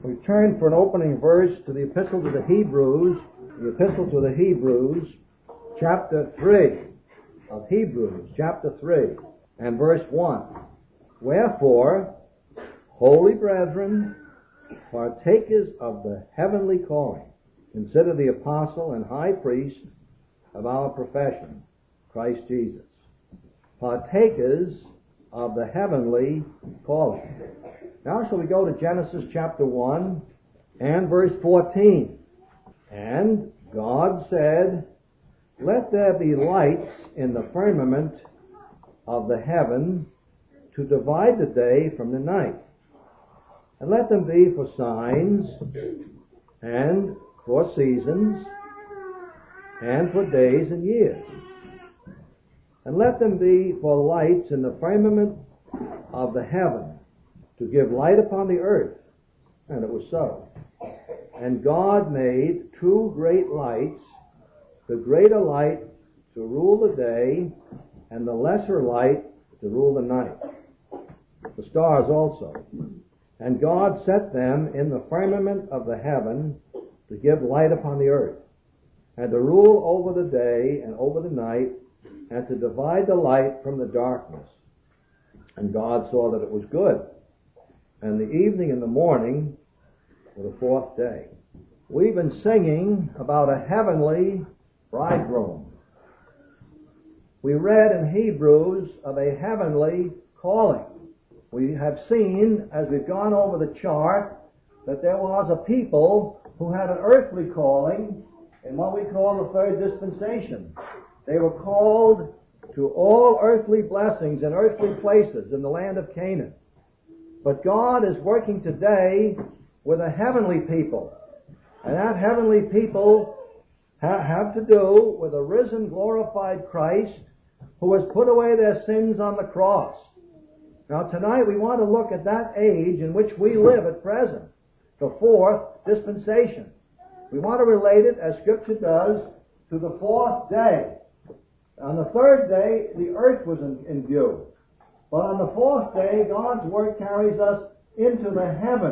We turn for an opening verse to the Epistle to the Hebrews, chapter 3 of Hebrews, chapter 3, and verse 1. Wherefore, holy brethren, partakers of the heavenly calling, consider the apostle and high priest of our profession, Christ Jesus. Partakers of the heavenly calling. Now shall we go to Genesis chapter 1 and verse 14. And God said, let there be lights in the firmament of the heaven to divide the day from the night. And let them be for signs and for seasons and for days and years. And let them be for lights in the firmament of the heaven to give light upon the earth. And it was so. And God made two great lights, the greater light to rule the day, and the lesser light to rule the night. The stars also. And God set them in the firmament of the heaven to give light upon the earth, and to rule over the day and over the night, and to divide the light from the darkness. And God saw that it was good. And the evening and the morning were the fourth day. We've been singing about a heavenly bridegroom. We read in Hebrews of a heavenly calling. We have seen, as we've gone over the chart, that there was a people who had an earthly calling in what we call the third dispensation. They were called to all earthly blessings in earthly places in the land of Canaan. But God is working today with a heavenly people. And that heavenly people have to do with a risen, glorified Christ who has put away their sins on the cross. Now tonight we want to look at that age in which we live at present, the fourth dispensation. We want to relate it, as Scripture does, to the fourth day. On the third day, the earth was in view. But on the fourth day, God's Word carries us into the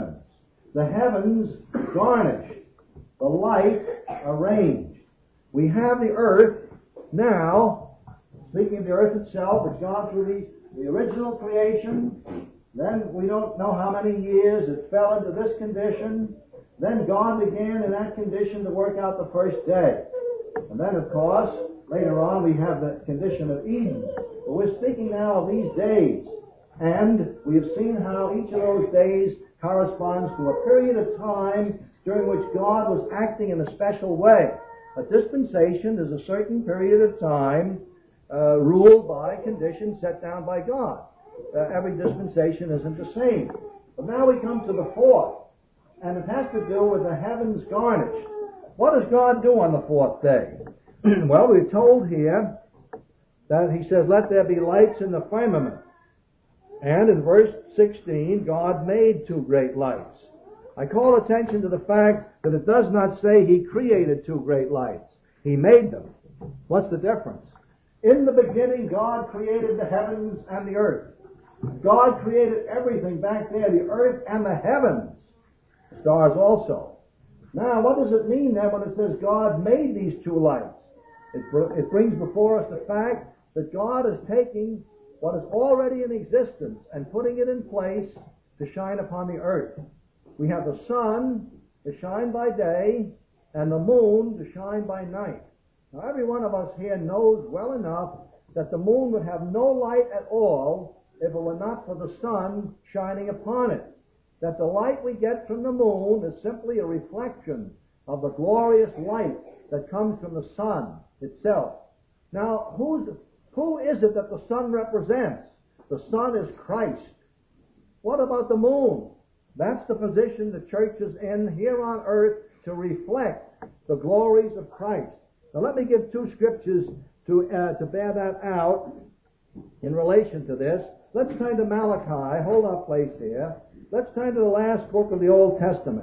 heavens garnished, the light arranged. We have the earth now, speaking of the earth itself, it's gone through the original creation. Then we don't know how many years it fell into this condition. Then God began in that condition to work out the first day. And then, of course, later on we have the condition of Eden. But we're speaking now of these days. And we have seen how each of those days corresponds to a period of time during which God was acting in a special way. A dispensation is a certain period of time ruled by conditions set down by God. Every dispensation isn't the same. But now we come to the fourth. And it has to do with the heavens garnished. What does God do on the fourth day? Well, we're told here that He says, let there be lights in the firmament. And in verse 16, God made two great lights. I call attention to the fact that it does not say He created two great lights. He made them. What's the difference? In the beginning, God created the heavens and the earth. God created everything back there, the earth and the heavens. The stars also. Now, what does it mean then when it says God made these two lights? It brings before us the fact that God is taking what is already in existence and putting it in place to shine upon the earth. We have the sun to shine by day and the moon to shine by night. Now, every one of us here knows well enough that the moon would have no light at all if it were not for the sun shining upon it. That the light we get from the moon is simply a reflection of the glorious light that comes from the sun itself. Now, who is it that the sun represents? The sun is Christ. What about the moon? That's the position the church is in here on earth to reflect the glories of Christ. Now let me give two scriptures to bear that out in relation to this. Let's turn to Malachi. Hold our place here. Let's turn to the last book of the Old Testament.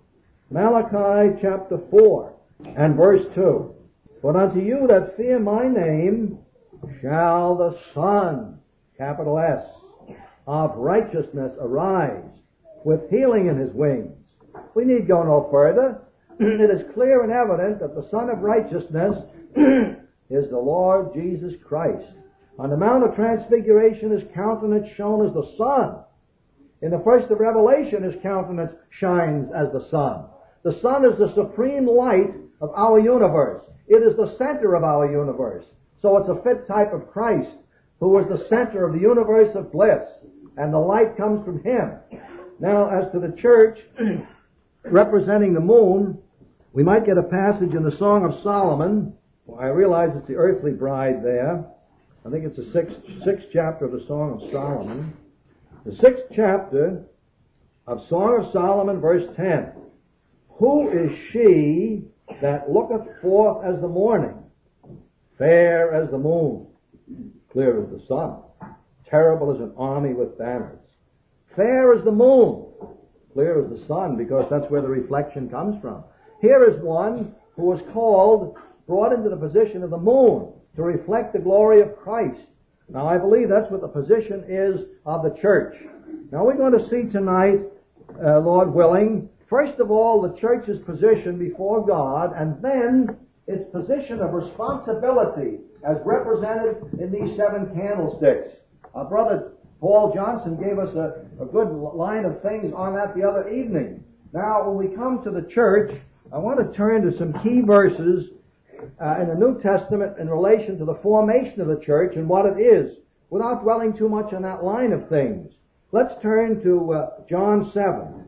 Malachi chapter 4 and verse 2. But unto you that fear my name shall the Son, capital S, of righteousness arise with healing in His wings. We need go no further. It is clear and evident that the Son of Righteousness is the Lord Jesus Christ. On the Mount of Transfiguration, His countenance shone as the sun. In the first of Revelation, His countenance shines as the sun. The sun is the supreme light of our universe. It is the center of our universe. So it's a fit type of Christ, who is the center of the universe of bliss, and the light comes from Him. Now, as to the church representing the moon, we might get a passage in the Song of Solomon. Well, I realize it's the earthly bride there. I think it's the sixth chapter of the Song of Solomon. The sixth chapter of Song of Solomon, verse 10. Who is she that looketh forth as the morning, fair as the moon, clear as the sun, terrible as an army with banners? Fair as the moon, clear as the sun, because that's where the reflection comes from. Here is one who was brought into the position of the moon to reflect the glory of Christ. Now, I believe that's what the position is of the church. Now, we're going to see tonight, Lord willing, first of all, the church's position before God, and then its position of responsibility as represented in these 7 candlesticks. Our brother Paul Johnson gave us a good line of things on that the other evening. Now, when we come to the church, I want to turn to some key verses in the New Testament in relation to the formation of the church and what it is, without dwelling too much on that line of things. Let's turn to John 7.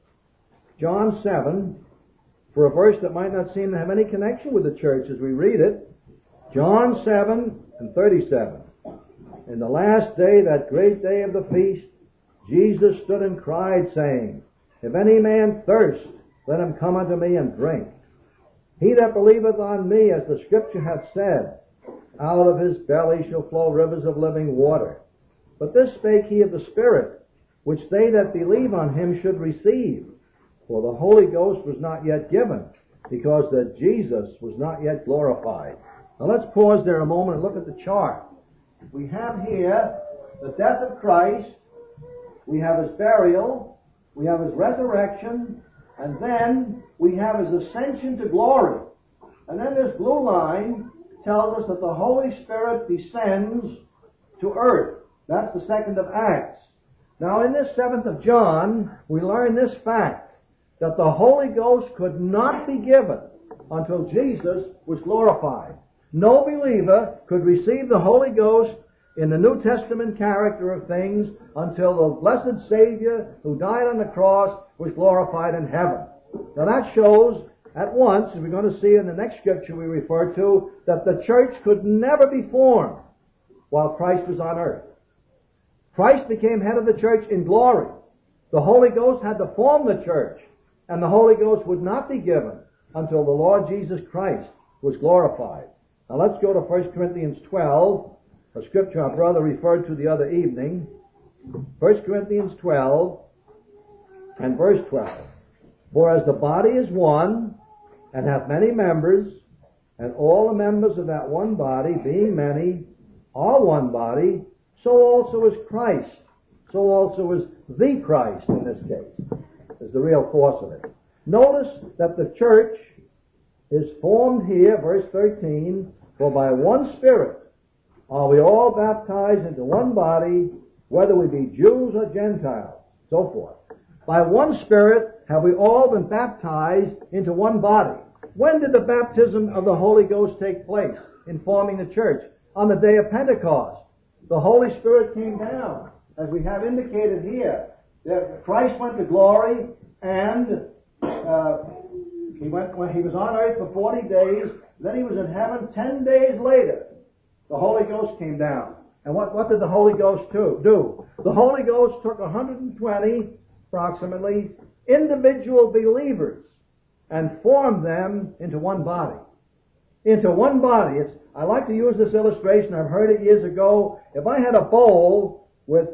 John 7, for a verse that might not seem to have any connection with the church as we read it. John 7 and 37. In the last day, that great day of the feast, Jesus stood and cried, saying, If any man thirst, let him come unto me and drink. He that believeth on me, as the Scripture hath said, out of his belly shall flow rivers of living water. But this spake he of the Spirit, which they that believe on him should receive. For the Holy Ghost was not yet given, because that Jesus was not yet glorified. Now let's pause there a moment and look at the chart. We have here the death of Christ, we have His burial, we have His resurrection, and then we have His ascension to glory. And then this blue line tells us that the Holy Spirit descends to earth. That's the 2nd of Acts. Now in this 7th of John, we learn this fact, that the Holy Ghost could not be given until Jesus was glorified. No believer could receive the Holy Ghost in the New Testament character of things until the blessed Savior who died on the cross was glorified in heaven. Now that shows at once, as we're going to see in the next scripture we refer to, that the church could never be formed while Christ was on earth. Christ became head of the church in glory. The Holy Ghost had to form the church, and the Holy Ghost would not be given until the Lord Jesus Christ was glorified. Now let's go to 1 Corinthians 12, a scripture our brother referred to the other evening. 1 Corinthians 12 and verse 12. For as the body is one, and hath many members, and all the members of that one body, being many, are one body, so also is Christ. So also is the Christ in this case, is the real force of it. Notice that the church is formed here, verse 13, for by one Spirit are we all baptized into one body, whether we be Jews or Gentiles, so forth. By one Spirit have we all been baptized into one body. When did the baptism of the Holy Ghost take place in forming the church? On the day of Pentecost. The Holy Spirit came down, as we have indicated here. Christ went to glory, and he was on earth for 40 days. Then he was in heaven 10 days later. The Holy Ghost came down. And what did the Holy Ghost do? The Holy Ghost took 120, approximately, individual believers and formed them into one body. Into one body. I like to use this illustration. I've heard it years ago. If I had a bowl with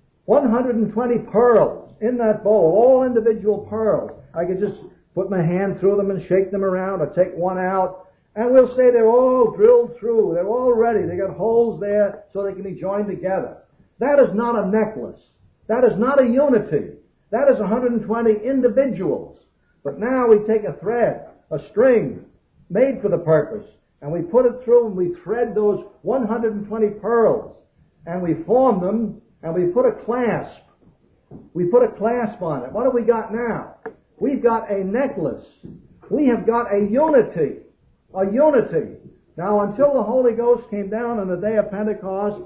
120 pearls in that bowl, all individual pearls, I could just put my hand through them and shake them around, or take one out, and we'll say they're all drilled through. They're all ready. They got holes there so they can be joined together. That is not a necklace. That is not a unity. That is 120 individuals. But now we take a thread, a string, made for the purpose, and we put it through and we thread those 120 pearls, and we form them, and we put a clasp. We put a clasp on it. What have we got now? We've got a necklace. We have got a unity. A unity. Now, until the Holy Ghost came down on the day of Pentecost,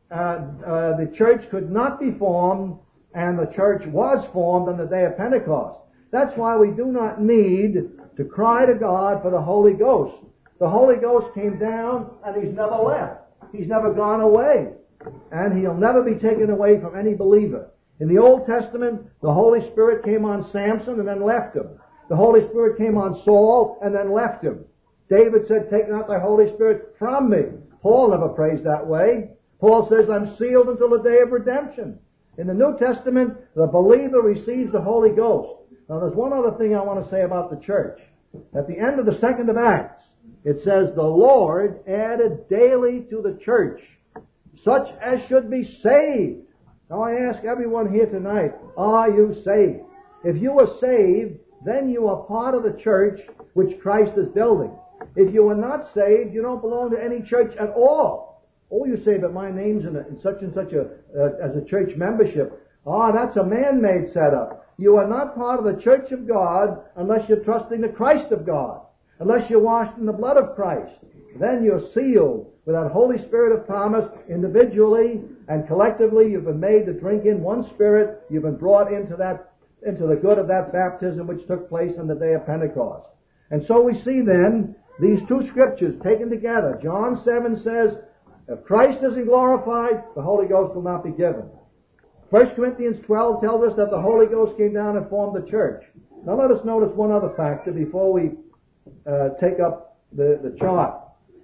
the church could not be formed, and the church was formed on the day of Pentecost. That's why we do not need to cry to God for the Holy Ghost. The Holy Ghost came down, and He's never left. He's never gone away. And He'll never be taken away from any believer. In the Old Testament, the Holy Spirit came on Samson and then left him. The Holy Spirit came on Saul and then left him. David said, "Take not thy Holy Spirit from me." Paul never prays that way. Paul says, "I'm sealed until the day of redemption." In the New Testament, the believer receives the Holy Ghost. Now, there's one other thing I want to say about the church. At the end of the second of Acts, it says, "The Lord added daily to the church such as should be saved." Now, I ask everyone here tonight, are you saved? If you are saved, then you are part of the church which Christ is building. If you are not saved, you don't belong to any church at all. Oh, you say, but my name's in such and such as a church membership. That's a man-made setup. You are not part of the church of God unless you're trusting the Christ of God, unless you're washed in the blood of Christ. Then you're sealed with that Holy Spirit of promise individually and collectively. You've been made to drink in one Spirit. You've been brought into the good of that baptism which took place on the day of Pentecost. And so we see then these two scriptures taken together. John 7 says, if Christ isn't glorified, the Holy Ghost will not be given. 1 Corinthians 12 tells us that the Holy Ghost came down and formed the church. Now let us notice one other factor before we take up the chart.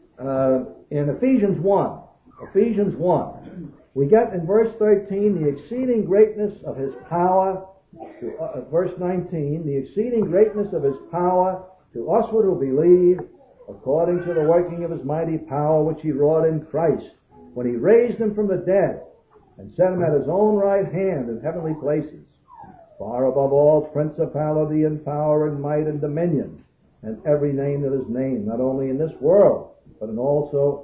In Ephesians 1, we get in verse 13 the exceeding greatness of His power, verse 19, the exceeding greatness of His power to us who believe, according to the working of His mighty power which He wrought in Christ, when He raised Him from the dead, and set Him at His own right hand in heavenly places, far above all principality and power and might and dominion, and every name that is named, not only in this world, but also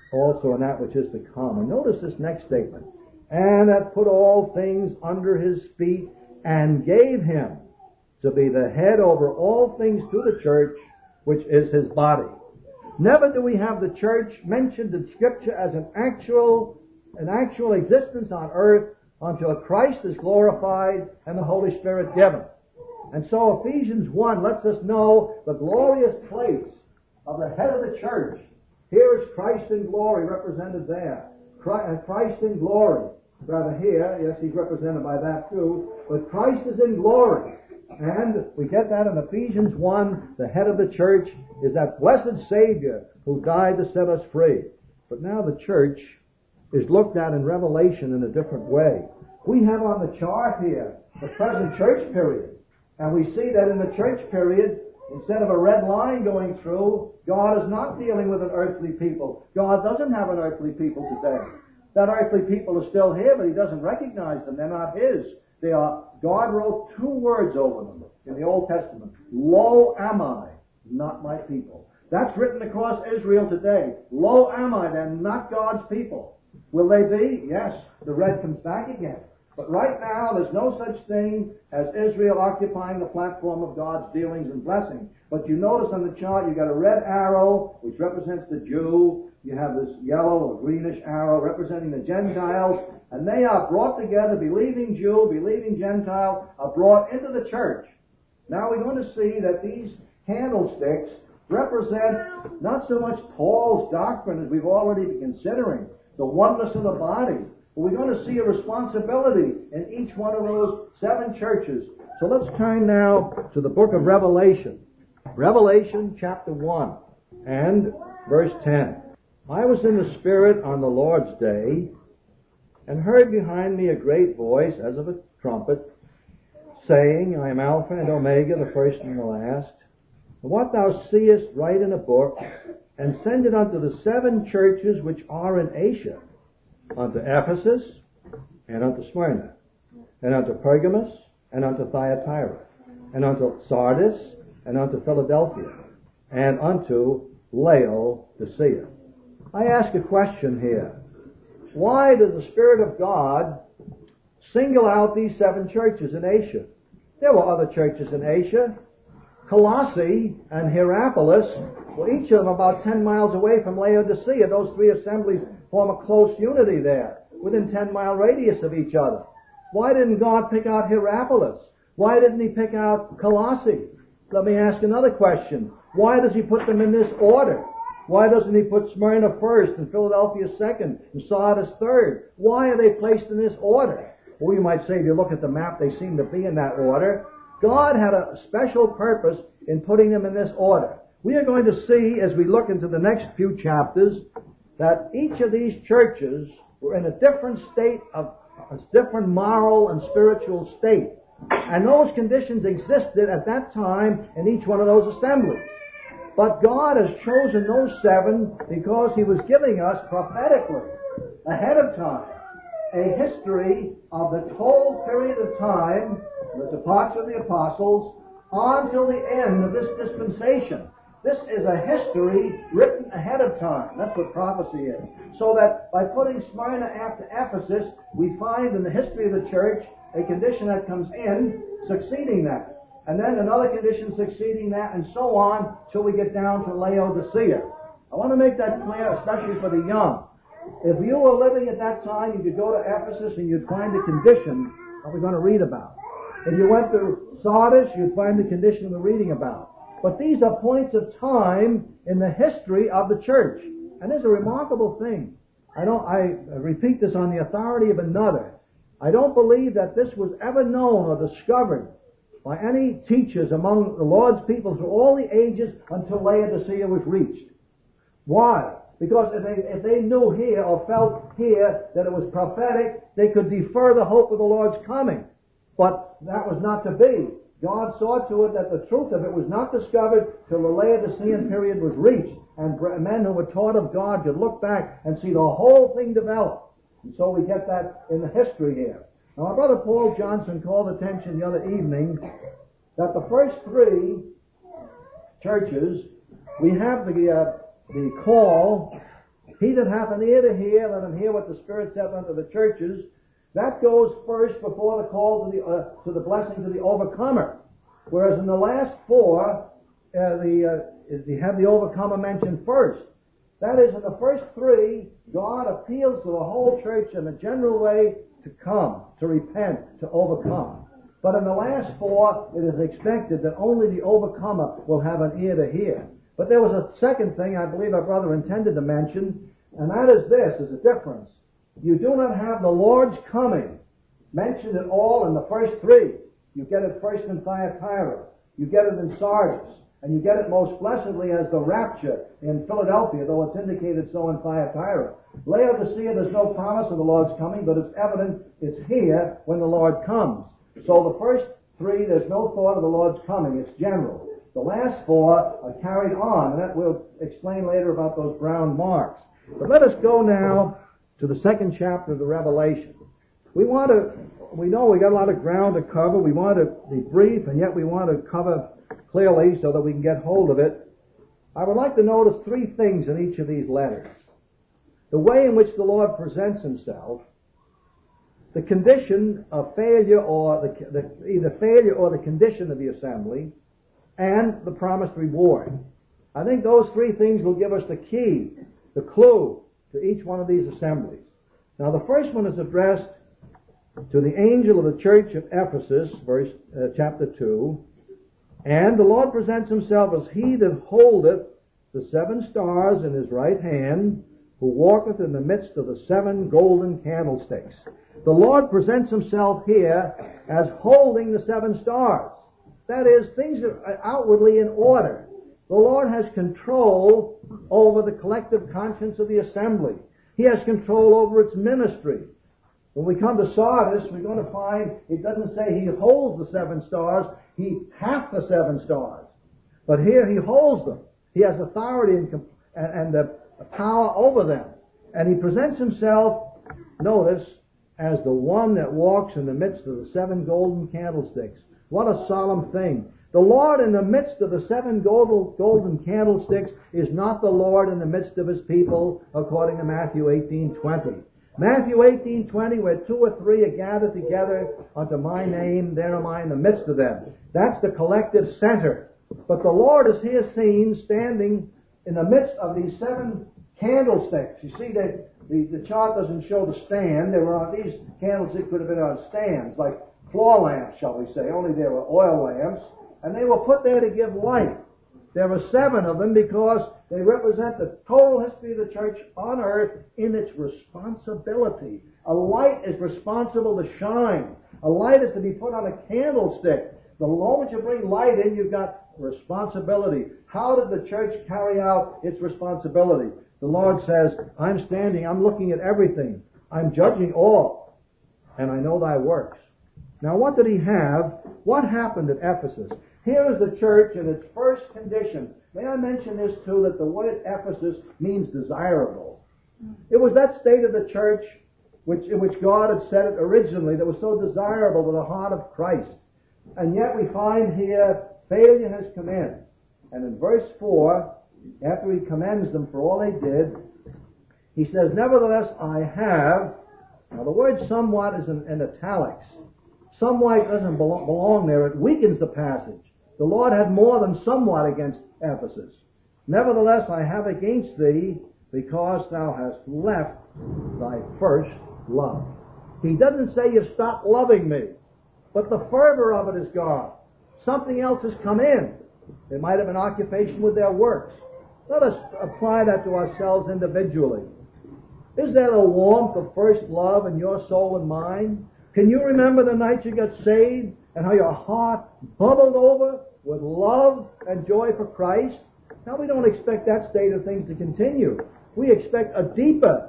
in that which is to come. And notice this next statement. And hath put all things under His feet, and gave Him to be the head over all things to the church, which is His body. Never do we have the church mentioned in Scripture as an actual existence on earth until Christ is glorified and the Holy Spirit given. And so Ephesians 1 lets us know the glorious place of the head of the church. Here is Christ in glory represented there. Christ in glory. Rather here, yes, He's represented by that too, but Christ is in glory. And we get that in Ephesians 1. The head of the church is that blessed Savior who died to set us free. But now the church is looked at in Revelation in a different way. We have on the chart here the present church period. And we see that in the church period, instead of a red line going through, God is not dealing with an earthly people. God doesn't have an earthly people today. That earthly people are still here, but He doesn't recognize them. They're not His. They are. God wrote two words over them in the Old Testament. Lo am I, not my people. That's written across Israel today. Lo am I, they're not God's people. Will they be? Yes. The red comes back again. But right now, there's no such thing as Israel occupying the platform of God's dealings and blessing. But you notice on the chart, you've got a red arrow, which represents the Jew. You have this yellow or greenish arrow representing the Gentiles. And they are brought together, believing Jew, believing Gentile, are brought into the church. Now we're going to see that these candlesticks represent not so much Paul's doctrine as we've already been considering, the oneness of the body. But we're going to see a responsibility in each one of those 7 churches. So let's turn now to the book of Revelation. Revelation chapter 1 and verse 10. I was in the Spirit on the Lord's day, and heard behind me a great voice, as of a trumpet, saying, I am Alpha and Omega, the first and the last. And what thou seest, write in a book, and send it unto the 7 churches which are in Asia, unto Ephesus, and unto Smyrna, and unto Pergamos, and unto Thyatira, and unto Sardis, and unto Philadelphia, and unto Laodicea. I ask a question here. Why does the Spirit of God single out these 7 churches in Asia? There were other churches in Asia. Colossae and Hierapolis were each of them about 10 miles away from Laodicea. Those 3 assemblies form a close unity there, within 10-mile radius of each other. Why didn't God pick out Hierapolis? Why didn't He pick out Colossae? Let me ask another question. Why does He put them in this order? Why doesn't He put Smyrna first and Philadelphia second and Sardis third? Why are they placed in this order? Well, you might say if you look at the map, they seem to be in that order. God had a special purpose in putting them in this order. We are going to see, as we look into the next few chapters, that each of these churches were in a different state of a different moral and spiritual state. And those conditions existed at that time in each one of those assemblies. But God has chosen those 7 because He was giving us prophetically, ahead of time, a history of the whole period of time, the departure of the apostles, until the end of this dispensation. This is a history written ahead of time. That's what prophecy is. So that by putting Smyrna after Ephesus, we find in the history of the church a condition that comes in succeeding that. And then another condition succeeding that, and so on, till we get down to Laodicea. I want to make that clear, especially for the young. If you were living at that time, you could go to Ephesus and you'd find the condition that we're going to read about. If you went to Sardis, you'd find the condition we're reading about. But these are points of time in the history of the church. And there's a remarkable thing. I repeat this on the authority of another. I don't believe that this was ever known or discovered by any teachers among the Lord's people through all the ages until Laodicea was reached. Why? Because if they knew here or felt here that it was prophetic, they could defer the hope of the Lord's coming. But that was not to be. God saw to it that the truth of it was not discovered till the Laodicean period was reached, and men who were taught of God could look back and see the whole thing develop. And so we get that in the history here. Now, our brother Paul Johnson called attention the other evening that the first 3 churches, we have the call, he that hath an ear to hear, let him hear what the Spirit saith unto the churches. That goes first before the call to the blessing to the overcomer. Whereas in the last 4, you have the overcomer mentioned first. That is, in the first 3, God appeals to the whole church in a general way to come, to repent, to overcome. But in the last 4, it is expected that only the overcomer will have an ear to hear. But there was a second thing I believe our brother intended to mention, and that is this, is a difference. You do not have the Lord's coming mentioned at all in the first 3. You get it first in Thyatira. You get it in Sardis. And you get it most blessedly as the rapture in Philadelphia, though it's indicated so in Thyatira. Laodicea, there's no promise of the Lord's coming, but it's evident it's here when the Lord comes. So the first 3, there's no thought of the Lord's coming. It's general. The last 4 are carried on, and that we'll explain later about those brown marks. But let us go now to the 2nd chapter of the Revelation. We know we got a lot of ground to cover. We want to be brief, and yet we want to cover clearly so that we can get hold of it. I would like to notice 3 things in each of these letters. The way in which the Lord presents Himself, the condition of failure or either failure or the condition of the assembly, and the promised reward. I think those 3 things will give us the key, the clue to each one of these assemblies. Now the first one is addressed to the angel of the church of Ephesus, chapter 2, and the Lord presents Himself as He that holdeth the 7 stars in His right hand, who walketh in the midst of the 7 golden candlesticks. The Lord presents Himself here as holding the 7 stars. That is, things are outwardly in order. The Lord has control over the collective conscience of the assembly. He has control over its ministry. When we come to Sardis, we're going to find it doesn't say He holds the 7 stars, He hath the 7 stars. But here He holds them. He has authority and the power over them. And He presents Himself, notice, as the one that walks in the midst of the 7 golden candlesticks. What a solemn thing. The Lord in the midst of the seven golden candlesticks is not the Lord in the midst of His people, according to Matthew 18:20. Matthew 18:20, where two or three are gathered together unto my name, there am I in the midst of them. That's the collective center. But the Lord is here seen standing in the midst of these seven candlesticks. You see that the chart doesn't show the stand. These candlesticks could have been on stands, like floor lamps, shall we say. Only they were oil lamps. And they were put there to give light. There were seven of them because they represent the total history of the church on earth in its responsibility. A light is responsible to shine. A light is to be put on a candlestick. The moment you bring light in, you've got responsibility. How did the church carry out its responsibility? The Lord says, I'm standing, I'm looking at everything. I'm judging all. And I know thy works. Now what did He have? What happened at Ephesus? Here is the church in its first condition. May I mention this too, that the word Ephesus means desirable. It was that state of the church in which God had set it originally that was so desirable to the heart of Christ. And yet we find here failure has come in. And in verse 4, after He commends them for all they did, He says, nevertheless I have. Now the word somewhat is in italics. Somewhat doesn't belong there. It weakens the passage. The Lord had more than somewhat against Ephesus. Nevertheless, I have against thee, because thou hast left thy first love. He doesn't say you've stopped loving me, but the fervor of it is gone. Something else has come in. It might have an occupation with their works. Let us apply that to ourselves individually. Is there a warmth of first love in your soul and mine? Can you remember the night you got saved and how your heart bubbled over with love and joy for Christ? Now we don't expect that state of things to continue. We expect a deeper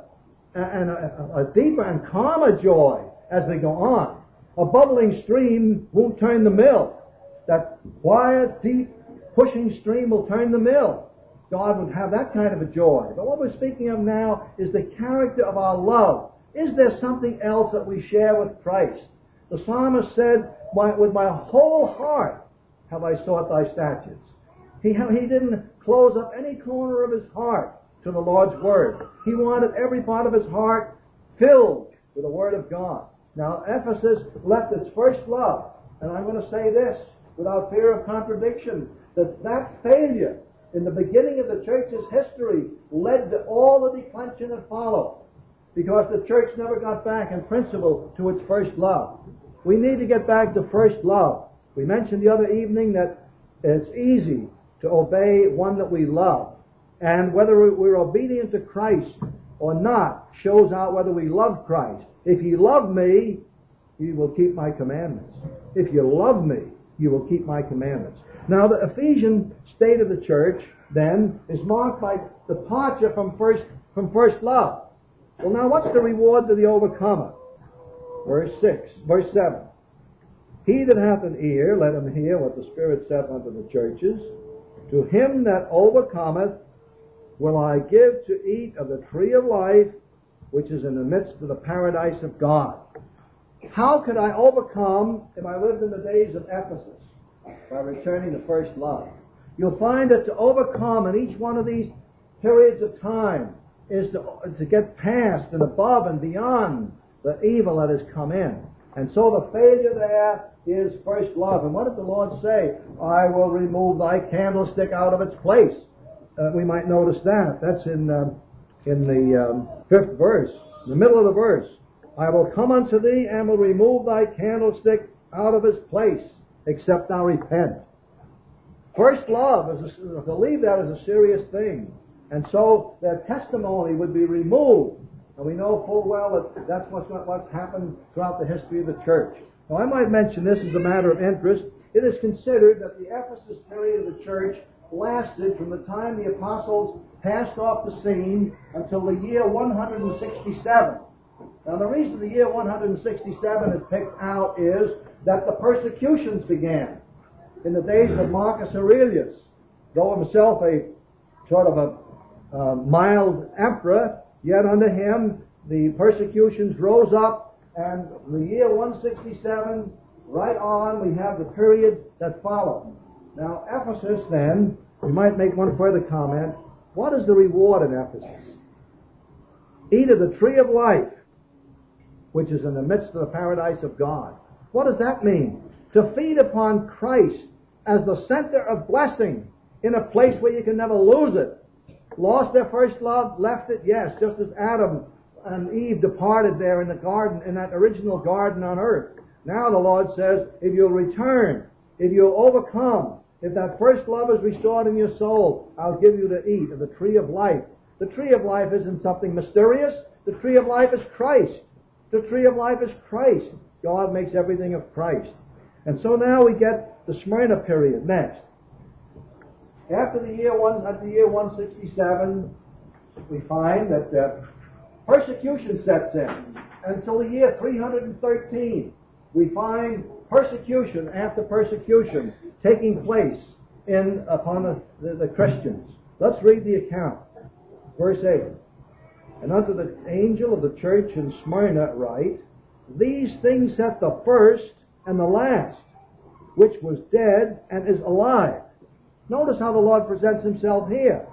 and calmer joy as we go on. A bubbling stream won't turn the mill. That quiet, deep, pushing stream will turn the mill. God would have that kind of a joy. But what we're speaking of now is the character of our love. Is there something else that we share with Christ? The psalmist said, with my whole heart have I sought thy statutes. He didn't close up any corner of his heart to the Lord's word. He wanted every part of his heart filled with the word of God. Now, Ephesus left its first love. And I'm going to say this, without fear of contradiction, that failure in the beginning of the church's history led to all the declension that followed. Because the church never got back in principle to its first love. We need to get back to first love. We mentioned the other evening that it's easy to obey one that we love. And whether we're obedient to Christ or not shows out whether we love Christ. If you love me, you will keep my commandments. If you love me, you will keep my commandments. Now the Ephesian state of the church then is marked by departure from first love. Well, now what's the reward to the overcomer? Verse 7. He that hath an ear, let him hear what the Spirit saith unto the churches. To him that overcometh will I give to eat of the tree of life, which is in the midst of the paradise of God. How could I overcome if I lived in the days of Ephesus? By returning to first love. You'll find that to overcome in each one of these periods of time is to get past and above and beyond the evil that has come in. And so the failure there is first love. And what did the Lord say? I will remove thy candlestick out of its place. We might notice that. That's in the 5th verse, in the middle of the verse. I will come unto thee and will remove thy candlestick out of his place, except thou repent. First love, to leave that is a serious thing. And so their testimony would be removed. And we know full well that that's what's happened throughout the history of the church. Now I might mention this as a matter of interest. It is considered that the Ephesus period of the church lasted from the time the apostles passed off the scene until the year 167. Now the reason the year 167 is picked out is that the persecutions began in the days of Marcus Aurelius. Though himself a sort of a mild emperor, yet under him the persecutions rose up, and the year 167 right on, we have the period that followed. Now, Ephesus, then, we might make one further comment. What is the reward in Ephesus? Eat of the tree of life, which is in the midst of the paradise of God. What does that mean? To feed upon Christ as the center of blessing in a place where you can never lose it. Lost their first love, left it, yes, just as Adam and Eve departed there in the garden, in that original garden on earth. Now the Lord says, if you'll return, if you'll overcome, if that first love is restored in your soul, I'll give you to eat of the tree of life. The tree of life isn't something mysterious. The tree of life is Christ. The tree of life is Christ. God makes everything of Christ. And so now we get the Smyrna period next. After the year 167, we find that persecution sets in. Until the year 313, we find persecution after persecution taking place upon the Christians. Let's read the account. Verse 8. And unto the angel of the church in Smyrna write, these things saith the first and the last, which was dead and is alive. Notice how the Lord presents himself here.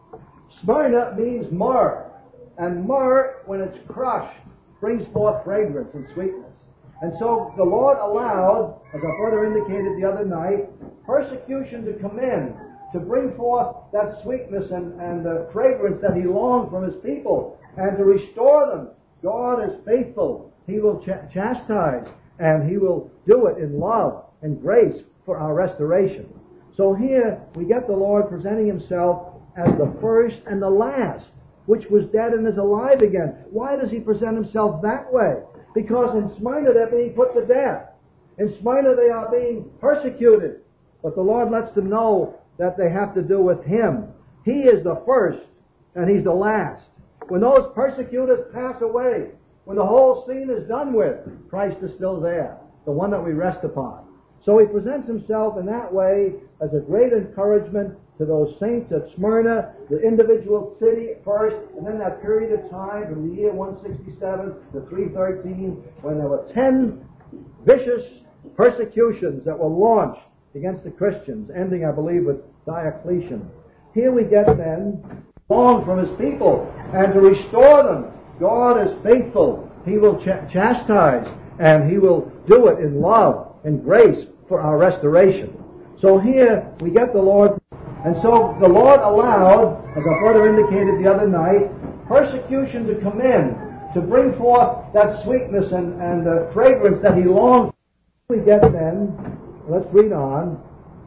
Smyrna means myrrh. And myrrh, when it's crushed, brings forth fragrance and sweetness. And so the Lord allowed, as I further indicated the other night, persecution to come in, to bring forth that sweetness and the fragrance that he longed from his people, and to restore them. God is faithful. He will chastise, and he will do it in love and grace for our restoration. So here we get the Lord presenting himself as the first and the last, which was dead and is alive again. Why does he present himself that way? Because in Smyrna they're being put to death. In Smyrna they are being persecuted. But the Lord lets them know that they have to do with him. He is the first and he's the last. When those persecutors pass away, when the whole scene is done with, Christ is still there, the one that we rest upon. So he presents himself in that way as a great encouragement to those saints at Smyrna, the individual city first, and then that period of time from the year 167 to 313, when there were 10 vicious persecutions that were launched against the Christians, ending, I believe, with Diocletian. Here we get then long from his people, and to restore them. God is faithful. He will chastise, and he will do it in love and grace for our restoration. So here we get the Lord. And so the Lord allowed, as I further indicated the other night, persecution to come in, to bring forth that sweetness and the fragrance that he longed for. We get then, let's read on,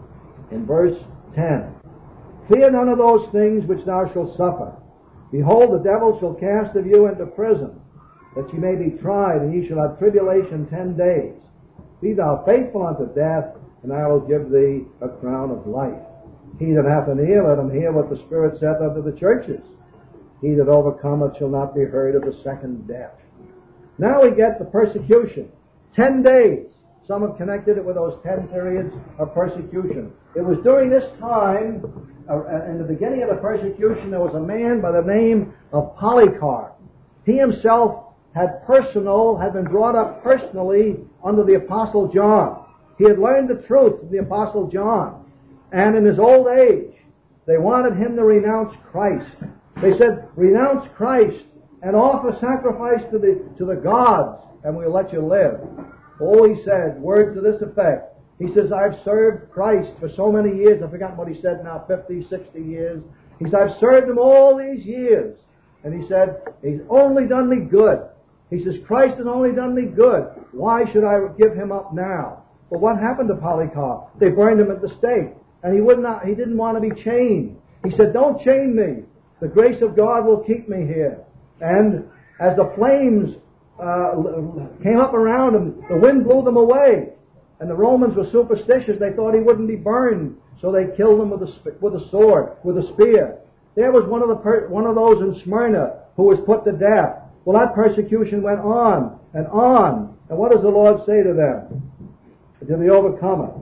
in verse 10. Fear none of those things which thou shalt suffer. Behold, the devil shall cast of you into prison, that ye may be tried, and ye shall have tribulation 10 days. Be thou faithful unto death, and I will give thee a crown of life. He that hath an ear, let him hear what the Spirit saith unto the churches. He that overcometh shall not be hurt of the second death. Now we get the persecution. 10 days. Some have connected it with those 10 periods of persecution. It was during this time, in the beginning of the persecution, there was a man by the name of Polycarp. He himself had been brought up personally under the Apostle John. He had learned the truth from the Apostle John. And in his old age, they wanted him to renounce Christ. They said, renounce Christ and offer sacrifice to the gods, and we'll let you live. Oh, he said, words to this effect. He says, I've served Christ for so many years. I've forgotten what he said now, 50, 60 years. He said, I've served him all these years. And he said, he's only done me good. He says, Christ has only done me good. Why should I give him up now? Well, what happened to Polycarp? They burned him at the stake. And he didn't want to be chained. He said, don't chain me. The grace of God will keep me here. And as the flames came up around him, the wind blew them away. And the Romans were superstitious. They thought he wouldn't be burned. So they killed him with a sword, with a spear. There was one of those in Smyrna who was put to death. Well, that persecution went on and on. And what does the Lord say to them? To the overcomer.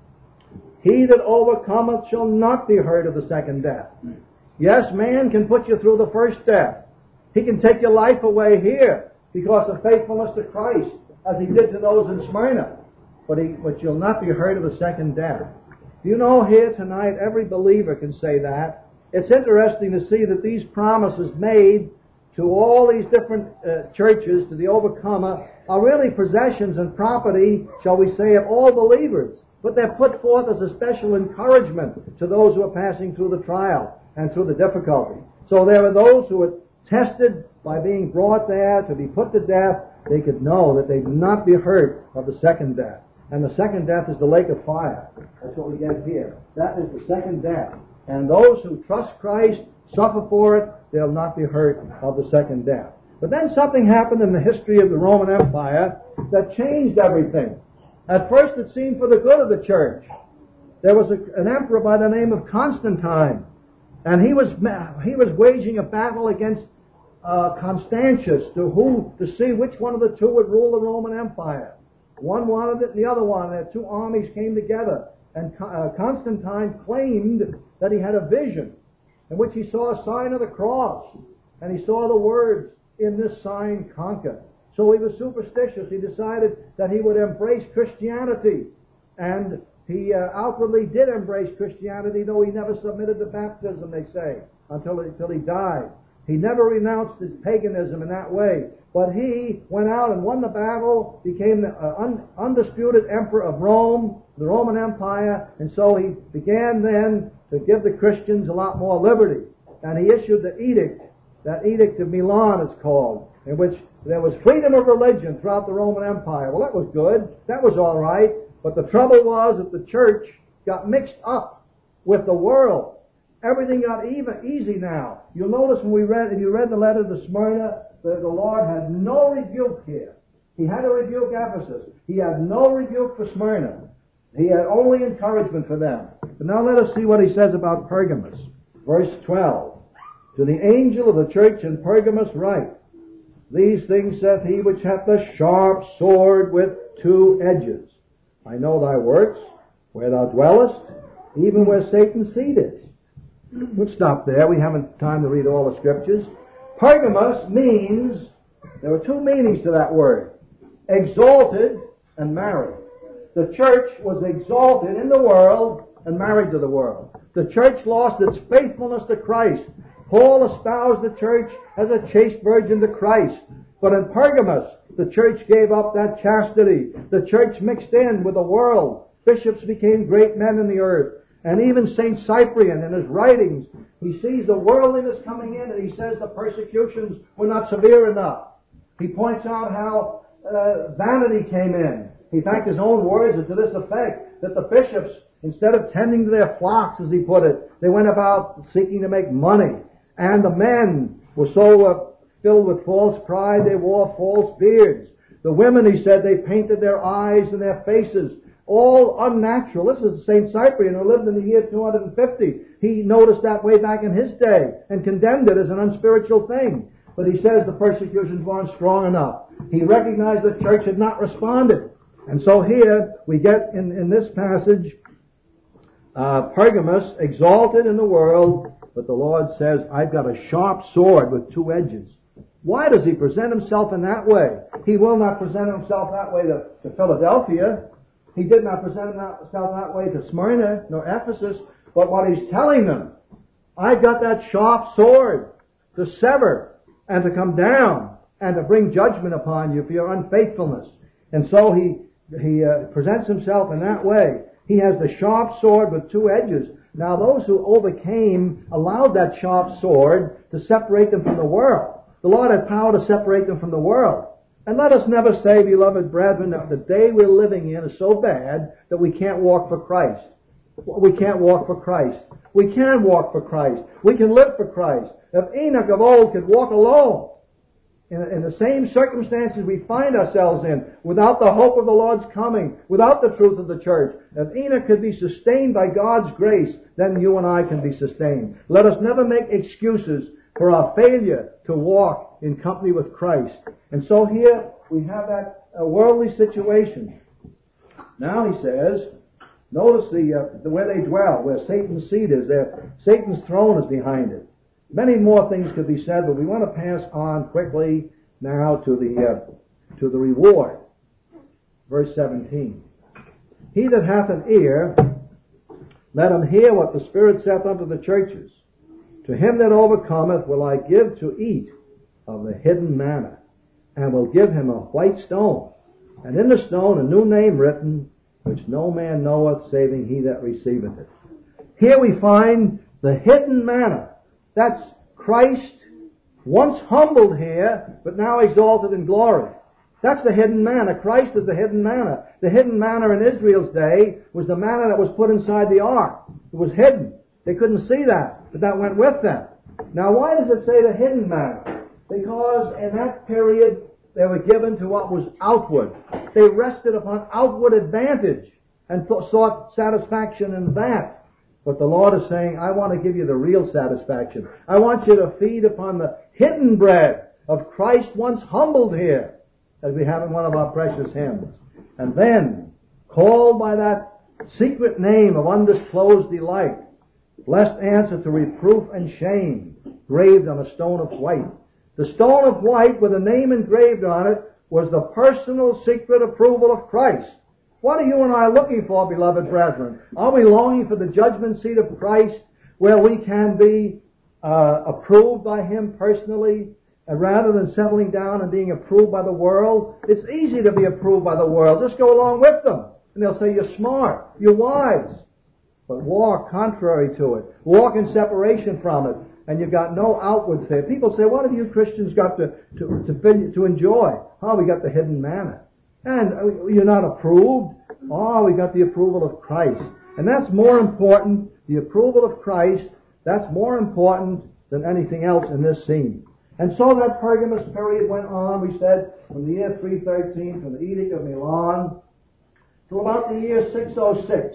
He that overcometh shall not be hurt of the second death. Yes, man can put you through the first death. He can take your life away here because of faithfulness to Christ, as he did to those in Smyrna. but you'll not be hurt of the second death. You know, here tonight, every believer can say that. It's interesting to see that these promises made to all these different churches, to the overcomer, are really possessions and property, shall we say, of all believers. But they're put forth as a special encouragement to those who are passing through the trial and through the difficulty. So there are those who are tested by being brought there to be put to death. They could know that they would not be hurt of the second death. And the second death is the lake of fire. That's what we get here. That is the second death. And those who trust Christ, suffer for it, they'll not be hurt of the second death. But then something happened in the history of the Roman Empire that changed everything. At first it seemed for the good of the church. There was an emperor by the name of Constantine, and he was waging a battle against Constantius to see which one of the two would rule the Roman Empire. One wanted it and the other wanted it. Two armies came together, and Constantine claimed that he had a vision in which he saw a sign of the cross, and he saw the words, "In this sign conquer." So he was superstitious. He decided that he would embrace Christianity, and he outwardly did embrace Christianity, though he never submitted to baptism, they say, until he died. He never renounced his paganism in that way, but he went out and won the battle, became the undisputed emperor of Rome, the Roman Empire, and so he began then to give the Christians a lot more liberty. And he issued the edict, that Edict of Milan it's called, in which there was freedom of religion throughout the Roman Empire. Well, that was good. That was all right. But the trouble was that the church got mixed up with the world. Everything got easy now. You'll notice when if you read the letter to Smyrna, the Lord had no rebuke here. He had to rebuke Ephesus. He had no rebuke for Smyrna. He had only encouragement for them. But now let us see what he says about Pergamos. Verse 12. To the angel of the church in Pergamos write, These things saith he which hath the sharp sword with two edges. I know thy works, where thou dwellest, even where Satan's seat is. We'll stop there. We haven't time to read all the scriptures. Pergamos means, there are two meanings to that word, exalted and married. The church was exalted in the world and married to the world. The church lost its faithfulness to Christ. Paul espoused the church as a chaste virgin to Christ. But in Pergamos, the church gave up that chastity. The church mixed in with the world. Bishops became great men in the earth. And even St. Cyprian in his writings, he sees the worldliness coming in and he says the persecutions were not severe enough. He points out how vanity came in. In fact, his own words are to this effect, that the bishops, instead of tending to their flocks, as he put it, they went about seeking to make money. And the men were so filled with false pride, they wore false beards. The women, he said, they painted their eyes and their faces. All unnatural. This is St. Cyprian, who lived in the year 250. He noticed that way back in his day and condemned it as an unspiritual thing. But he says the persecutions weren't strong enough. He recognized the church had not responded. And so here we get in this passage, Pergamos, exalted in the world, but the Lord says, I've got a sharp sword with two edges. Why does he present himself in that way? He will not present himself that way to Philadelphia. He did not present himself that way to Smyrna, nor Ephesus. But what he's telling them, I've got that sharp sword to sever and to come down and to bring judgment upon you for your unfaithfulness. And so he presents himself in that way. He has the sharp sword with two edges. Now those who overcame allowed that sharp sword to separate them from the world. The Lord had power to separate them from the world. And let us never say, beloved brethren, that the day we're living in is so bad that we can't walk for Christ. We can't walk for Christ. We can walk for Christ. We can live for Christ. If Enoch of old could walk alone, in the same circumstances we find ourselves in, without the hope of the Lord's coming, without the truth of the church, if Enoch could be sustained by God's grace, then you and I can be sustained. Let us never make excuses for our failure to walk in company with Christ. And so here we have that worldly situation. Now he says, notice the where they dwell, where Satan's seat is there. Satan's throne is behind it. Many more things could be said, but we want to pass on quickly now to the reward. Verse 17. He that hath an ear, let him hear what the Spirit saith unto the churches. To him that overcometh will I give to eat of the hidden manna, and will give him a white stone, and in the stone a new name written, which no man knoweth, saving he that receiveth it. Here we find the hidden manna. That's Christ, once humbled here, but now exalted in glory. That's the hidden manna. Christ is the hidden manna. The hidden manna in Israel's day was the manna that was put inside the ark. It was hidden. They couldn't see that, but that went with them. Now, why does it say the hidden manna? Because in that period, they were given to what was outward. They rested upon outward advantage and sought satisfaction in that. But the Lord is saying, I want to give you the real satisfaction. I want you to feed upon the hidden bread of Christ once humbled here, as we have in one of our precious hymns. And then, called by that secret name of undisclosed delight, blessed answer to reproof and shame, graved on a stone of white. The stone of white with a name engraved on it was the personal secret approval of Christ. What are you and I looking for, beloved brethren? Are we longing for the judgment seat of Christ where we can be approved by Him personally, rather than settling down and being approved by the world? It's easy to be approved by the world. Just go along with them. And they'll say, you're smart, you're wise. But walk contrary to it. Walk in separation from it. And you've got no outward thing. People say, what have you Christians got to enjoy? Oh, we got the hidden manna. And you're not approved. Oh, we got the approval of Christ. And that's more important, the approval of Christ, that's more important than anything else in this scene. And so that Pergamus period went on, we said, from the year 313, from the Edict of Milan, to about the year 606.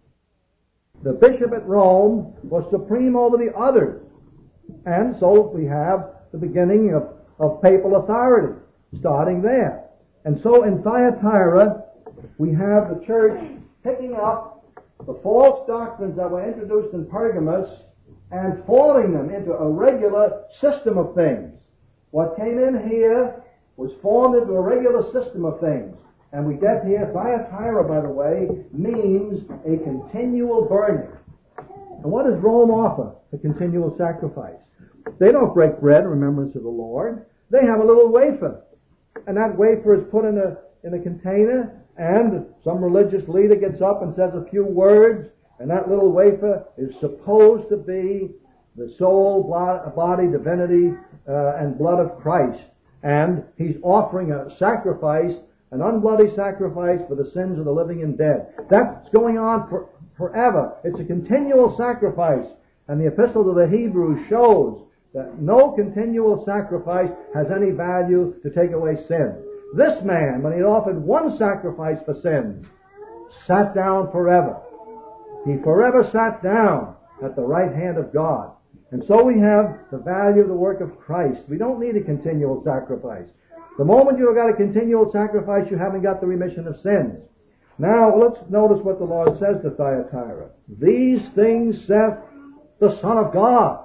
The bishop at Rome was supreme over the others. And so we have the beginning of papal authority, starting there. And so in Thyatira, we have the church picking up the false doctrines that were introduced in Pergamus and folding them into a regular system of things. What came in here was formed into a regular system of things. And we get here, Thyatira, by the way, means a continual burning. And what does Rome offer? A continual sacrifice. They don't break bread in remembrance of the Lord. They have a little wafer. And that wafer is put in a container, and some religious leader gets up and says a few words, and that little wafer is supposed to be the soul, body, divinity, and blood of Christ. And he's offering a sacrifice, an unbloody sacrifice for the sins of the living and dead. That's going on forever. It's a continual sacrifice. And the Epistle to the Hebrews shows that no continual sacrifice has any value to take away sin. This man, when he had offered one sacrifice for sins, sat down forever. He forever sat down at the right hand of God. And so we have the value of the work of Christ. We don't need a continual sacrifice. The moment you've got a continual sacrifice, you haven't got the remission of sins. Now, let's notice what the Lord says to Thyatira. These things saith the Son of God,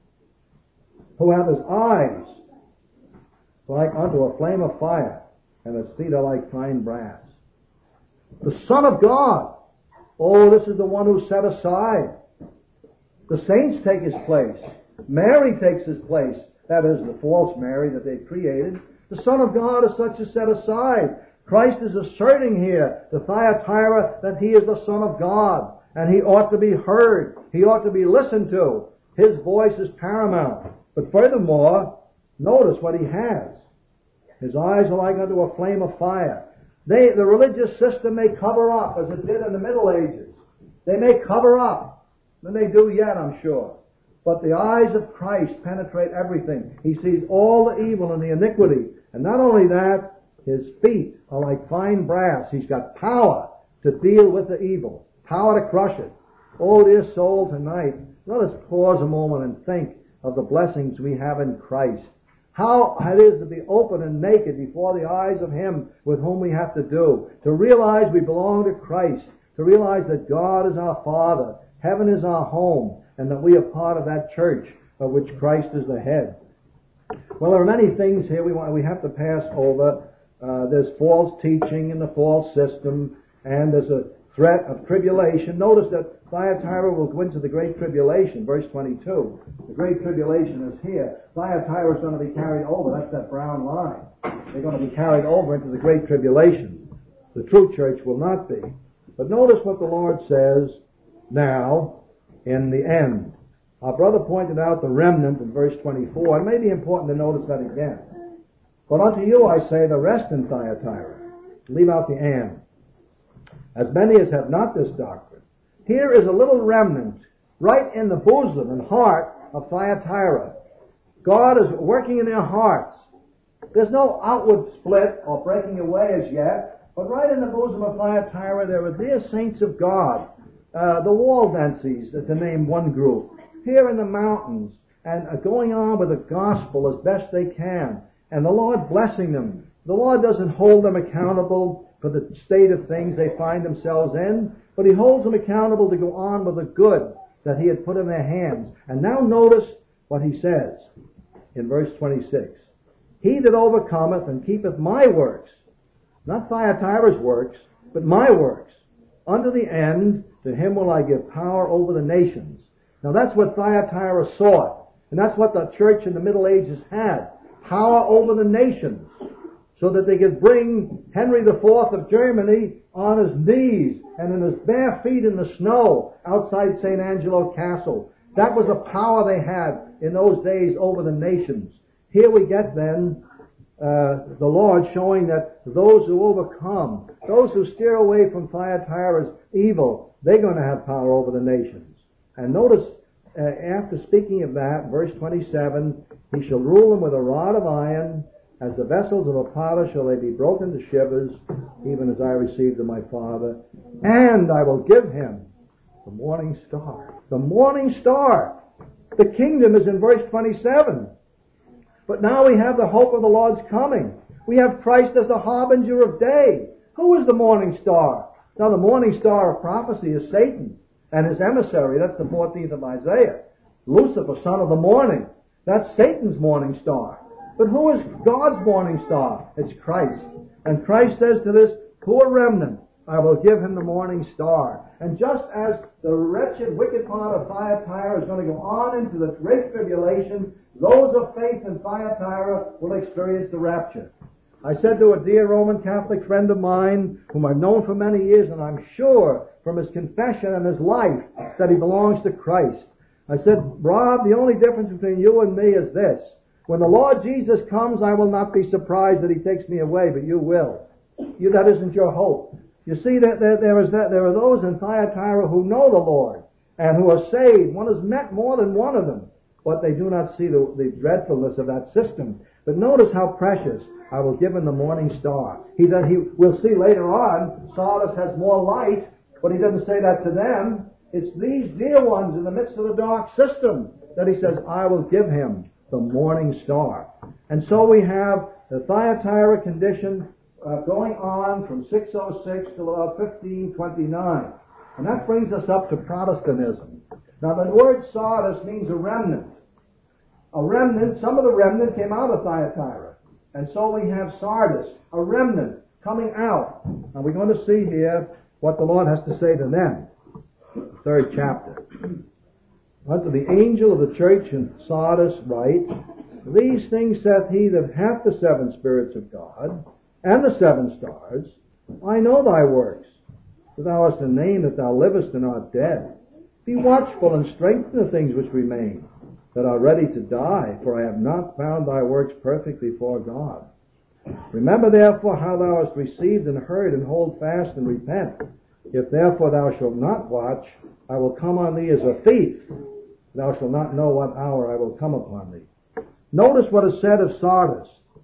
who hath his eyes like unto a flame of fire, and his feet are like fine brass. The Son of God. Oh, this is the one who's set aside. The saints take his place. Mary takes his place. That is the false Mary that they created. The Son of God is such as set aside. Christ is asserting here to Thyatira that he is the Son of God, and he ought to be heard. He ought to be listened to. His voice is paramount. But furthermore, notice what he has. His eyes are like unto a flame of fire. The religious system may cover up, as it did in the Middle Ages. They may cover up, and they do yet, I'm sure. But the eyes of Christ penetrate everything. He sees all the evil and the iniquity. And not only that, his feet are like fine brass. He's got power to deal with the evil, power to crush it. Oh, dear soul, tonight, let us pause a moment and think of the blessings we have in Christ. How it is to be open and naked before the eyes of Him with whom we have to do. To realize we belong to Christ. To realize that God is our Father. Heaven is our home. And that we are part of that church of which Christ is the head. Well, there are many things here we have to pass over. There's false teaching in the false system. And there's a threat of tribulation. Notice that Thyatira will go into the Great Tribulation, verse 22. The Great Tribulation is here. Thyatira is going to be carried over. That's that brown line. They're going to be carried over into the Great Tribulation. The true church will not be. But notice what the Lord says now in the end. Our brother pointed out the remnant in verse 24. It may be important to notice that again. But unto you I say, the rest in Thyatira. Leave out the and. As many as have not this doctrine. Here is a little remnant right in the bosom and heart of Thyatira. God is working in their hearts. There's no outward split or breaking away as yet, but right in the bosom of Thyatira there are dear saints of God, the Waldenses, to name one group, here in the mountains, and going on with the gospel as best they can, and the Lord blessing them. The Lord doesn't hold them accountable for the state of things they find themselves in, but He holds them accountable to go on with the good that He had put in their hands. And now notice what He says in verse 26. He that overcometh and keepeth my works, not Thyatira's works, but my works, unto the end, to him will I give power over the nations. Now that's what Thyatira sought, and that's what the church in the Middle Ages had. Power over the nations, so that they could bring Henry IV of Germany on his knees and in his bare feet in the snow outside St. Angelo Castle. That was the power they had in those days over the nations. Here we get then the Lord showing that those who overcome, those who steer away from Thyatira's evil, they're going to have power over the nations. And notice, after speaking of that, verse 27, He shall rule them with a rod of iron, as the vessels of a potter shall they be broken to shivers, even as I received of my Father. And I will give him the morning star. The morning star. The kingdom is in verse 27. But now we have the hope of the Lord's coming. We have Christ as the harbinger of day. Who is the morning star? Now the morning star of prophecy is Satan and his emissary. That's the 14th of Isaiah. Lucifer, son of the morning. That's Satan's morning star. But who is God's morning star? It's Christ. And Christ says to this poor remnant, I will give him the morning star. And just as the wretched, wicked part of Thyatira is going to go on into the great tribulation, those of faith in Thyatira will experience the rapture. I said to a dear Roman Catholic friend of mine, whom I've known for many years, and I'm sure from his confession and his life that he belongs to Christ. I said, Rob, the only difference between you and me is this. When the Lord Jesus comes, I will not be surprised that He takes me away, but you will. That isn't your hope. You see, there are those in Thyatira who know the Lord and who are saved. One has met more than one of them, but they do not see the dreadfulness of that system. But notice how precious. I will give him the morning star. We'll see later on, Sardis has more light, but He doesn't say that to them. It's these dear ones in the midst of the dark system that He says, I will give him the morning star. And so we have the Thyatira condition going on from 606 to 1529. And that brings us up to Protestantism. Now the word Sardis means a remnant. A remnant, some of the remnant came out of Thyatira. And so we have Sardis, a remnant coming out. And we're going to see here what the Lord has to say to them. The 3rd chapter. Unto the angel of the church in Sardis write, These things saith he that hath the 7 spirits of God, and the 7 stars. I know thy works, that thou hast a name that thou livest and art dead. Be watchful and strengthen the things which remain, that are ready to die, for I have not found thy works perfect before God. Remember therefore how thou hast received and heard, and hold fast and repent. If therefore thou shalt not watch, I will come on thee as a thief. Thou shalt not know what hour I will come upon thee. Notice what is said of Sardis.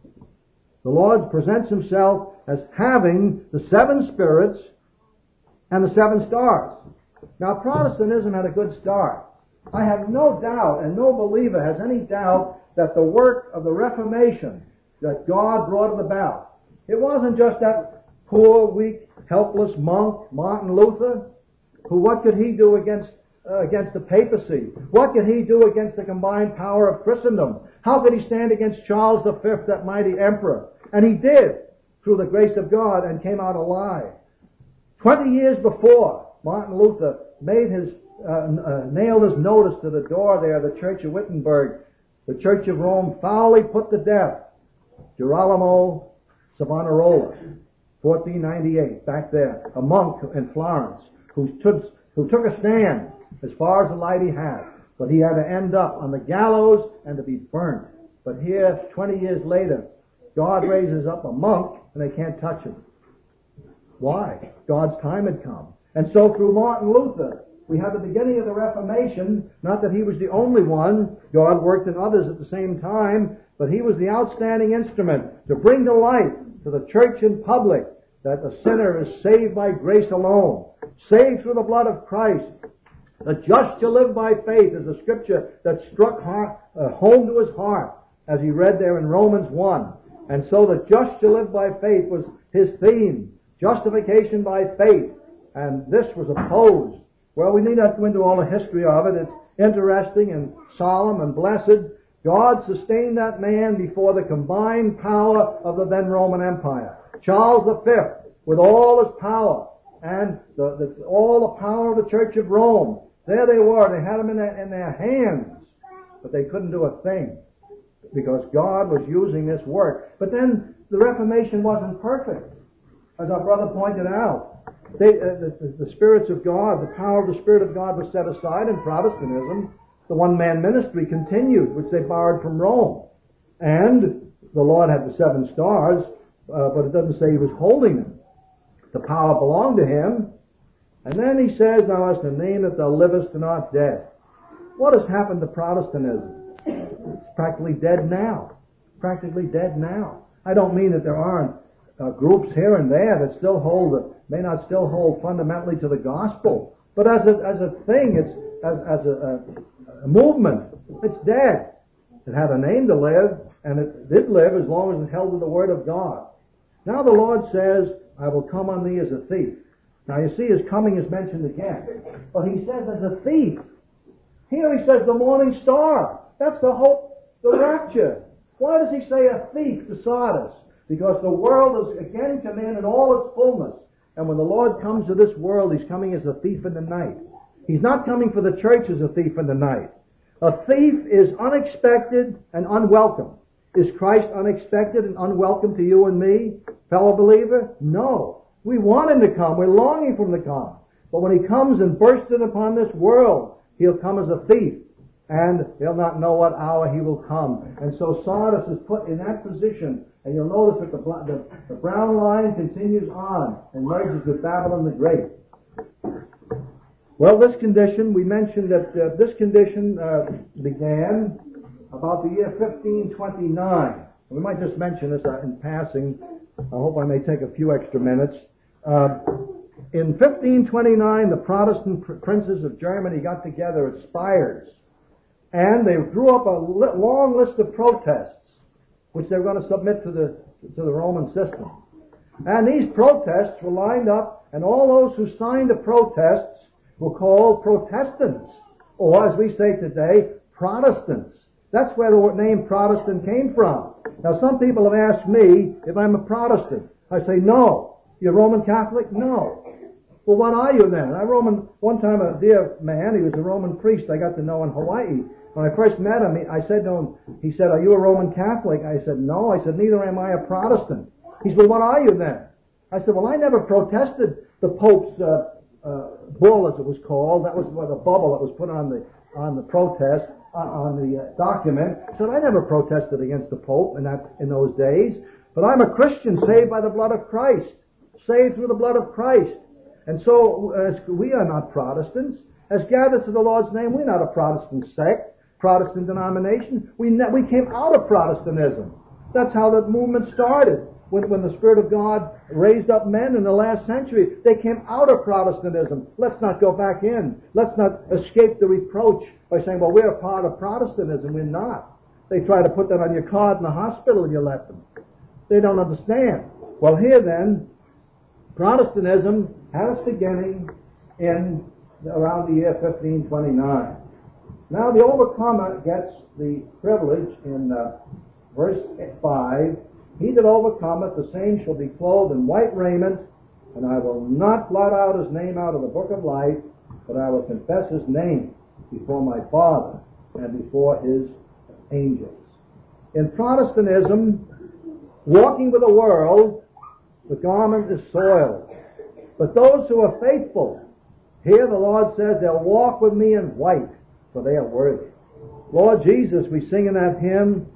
The Lord presents Himself as having the 7 spirits and the 7 stars. Now Protestantism had a good start. I have no doubt, and no believer has any doubt, that the work of the Reformation that God brought it about, it wasn't just that poor, weak, helpless monk, Martin Luther, who, what could he do against the papacy? What could he do against the combined power of Christendom? How could he stand against Charles V, that mighty emperor? And he did, through the grace of God, and came out alive. 20 years before, Martin Luther made nailed his notice to the door there of the Church of Wittenberg. The Church of Rome foully put to death Girolamo Savonarola, 1498, back there, a monk in Florence, who took a stand as far as the light he had. But he had to end up on the gallows and to be burnt. But here, 20 years later, God raises up a monk and they can't touch him. Why? God's time had come. And so through Martin Luther, we have the beginning of the Reformation. Not that he was the only one. God worked in others at the same time, but he was the outstanding instrument to bring to light to the church in public that the sinner is saved by grace alone, saved through the blood of Christ. The just shall live by faith is a scripture that struck home to his heart as he read there in Romans 1. And so the just shall live by faith was his theme. Justification by faith. And this was opposed. Well, we need not go into all the history of it. It's interesting and solemn and blessed. God sustained that man before the combined power of the then Roman Empire. Charles V, with all his power, and all the power of the Church of Rome. There they were. They had them in their hands. But they couldn't do a thing because God was using this work. But then the Reformation wasn't perfect. As our brother pointed out, the spirits of God, the power of the Spirit of God was set aside in Protestantism. The one-man ministry continued, which they borrowed from Rome. And the Lord had the 7 stars, but it doesn't say he was holding them. The power belonged to him. And then he says, "Thou hast a name that thou livest and art dead." What has happened to Protestantism? It's practically dead now. Practically dead now. I don't mean that there aren't groups here and there that still may not still hold fundamentally to the gospel. But as a thing, it's as a movement, it's dead. It had a name to live, and it did live as long as it held to the Word of God. Now the Lord says, "I will come on thee as a thief." Now you see his coming is mentioned again. But he says as a thief. Here he says the morning star. That's the hope, the rapture. Why does he say a thief to Sardis? Because the world has again come in all its fullness. And when the Lord comes to this world, he's coming as a thief in the night. He's not coming for the church as a thief in the night. A thief is unexpected and unwelcome. Is Christ unexpected and unwelcome to you and me, fellow believer? No. We want him to come. We're longing for him to come. But when he comes and bursts in upon this world, he'll come as a thief. And they'll not know what hour he will come. And so Sardis is put in that position. And you'll notice that the brown line continues on and merges with Babylon the Great. Well, this condition, we mentioned that this condition began about the year 1529. We might just mention this in passing. I hope I may take a few extra minutes. In 1529, the Protestant princes of Germany got together at Spires. And they drew up a long list of protests, which they were going to submit to the Roman system. And these protests were lined up, and all those who signed the protests were called Protestants, or as we say today, Protestants. That's where the name Protestant came from. Now some people have asked me if I'm a Protestant. I say, no. You're Roman Catholic? No. Well, what are you then? One time a dear man, he was a Roman priest I got to know in Hawaii. When I first met him, I said to him, he said, "Are you a Roman Catholic?" I said, "No." I said, "Neither am I a Protestant." He said, "Well, what are you then?" I said, "Well, I never protested the Pope's bull, as it was called. That was the bubble that was put on the protest, on the document." I said, "I never protested against the Pope in those days. But I'm a Christian saved by the blood of Christ. Saved through the blood of Christ. And so, as we are not Protestants, as gathered to the Lord's name, we're not a Protestant sect, Protestant denomination. We came out of Protestantism. That's how the movement started. When the Spirit of God raised up men in the last century, they came out of Protestantism. Let's not go back in. Let's not escape the reproach by saying, well, we're a part of Protestantism. We're not. They try to put that on your card in the hospital and you let them. They don't understand. Well, here then, Protestantism had its beginning in around the year 1529. Now the overcomer gets the privilege in verse 5. He that overcometh, the same shall be clothed in white raiment, and I will not blot out his name out of the book of life, but I will confess his name before my Father and before his angels. In Protestantism, walking with the world, the garment is soiled. But those who are faithful, here the Lord says they'll walk with me in white, for they are worthy. Lord Jesus, we sing in that hymn,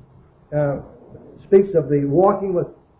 speaks of the walking